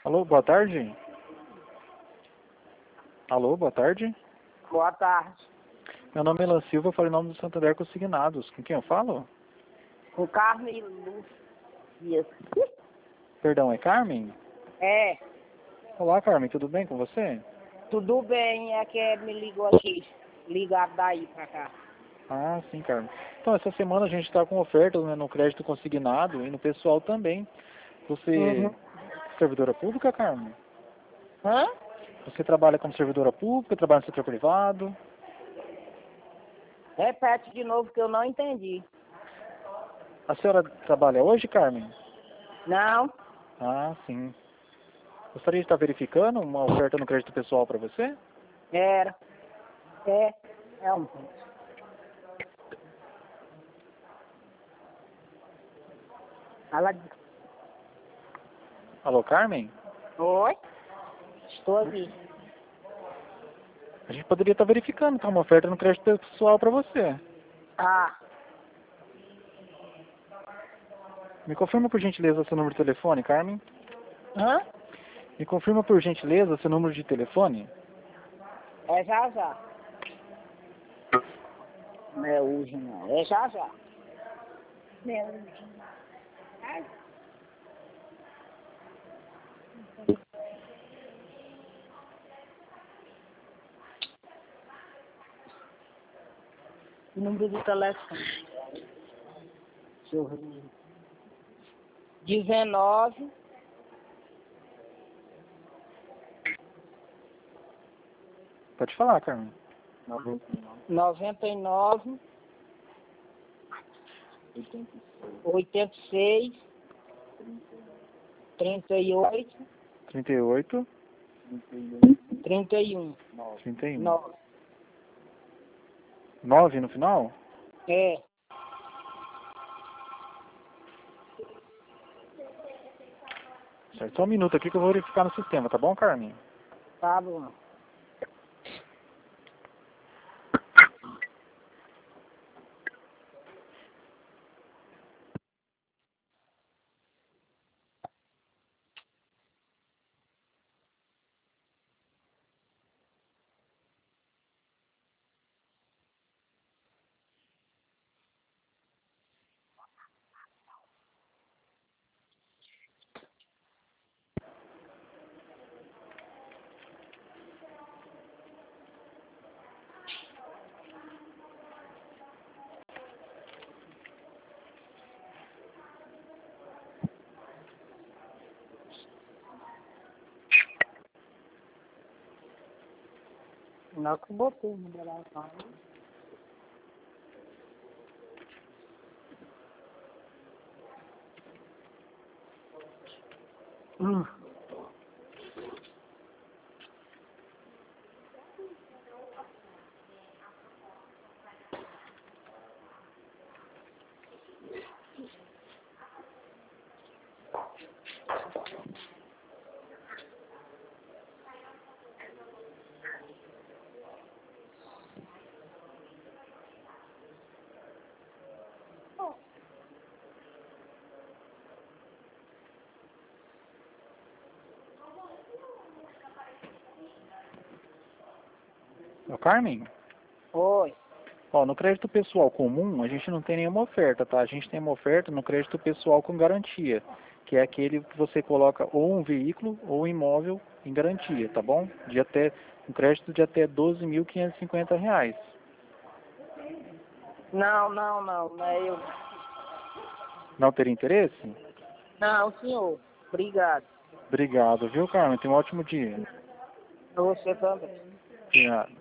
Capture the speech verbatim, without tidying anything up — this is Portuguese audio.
Alô, boa tarde. Alô, boa tarde. Boa tarde. Meu nome é Elan Silva, eu falo em nome do Santander Consignados. Com quem eu falo? Com Carmen Lúcia. Perdão, é Carmen? É, Olá, Carmen, tudo bem com você? tudo bem, é que me ligou aqui, ligado daí pra cá. Ah, sim, Carmen. Então, essa semana a gente está com ofertas, né, no crédito consignado e no pessoal também. Você Uhum. é servidora pública, Carmen? Hã? Você trabalha como servidora pública, trabalha no setor privado? Repete de novo que eu não entendi. A senhora trabalha hoje, Carmen? Não? Ah, sim. Gostaria de estar verificando uma oferta no crédito pessoal para você? Era. É. É um. Ela... Alô, Carmen? Oi? Estou aqui. A gente poderia estar verificando, tá? Uma oferta no crédito pessoal para você. Ah, Me confirma por gentileza seu número de telefone, Carmen? hã? Me confirma por gentileza seu número de telefone? É já já. Não é hoje não, é já já. Não é hoje não. Ai. O número do telefone. Deixa eu ver. dezenove. Pode falar, Carmen. noventa e nove, oitenta e seis, trinta e oito, trinta e oito, trinta e um. trinta e um. nove. nove no final? É, Certo. Só um minuto aqui que eu vou verificar no sistema, tá bom, Carmen? tá bom. Não que eu botei no telefone. Hum. Ô, Carmen? Oi. Ó, no crédito pessoal comum, a gente não tem nenhuma oferta, tá? A gente tem uma oferta no crédito pessoal com garantia, que é aquele que você coloca ou um veículo ou um imóvel em garantia, tá bom? De até, um crédito de até doze mil quinhentos e cinquenta reais. Não, não, não, não é eu. Não teria interesse? Não, senhor. Obrigado. Obrigado, viu, Carmen? Tenha um ótimo dia. Você também. Obrigado.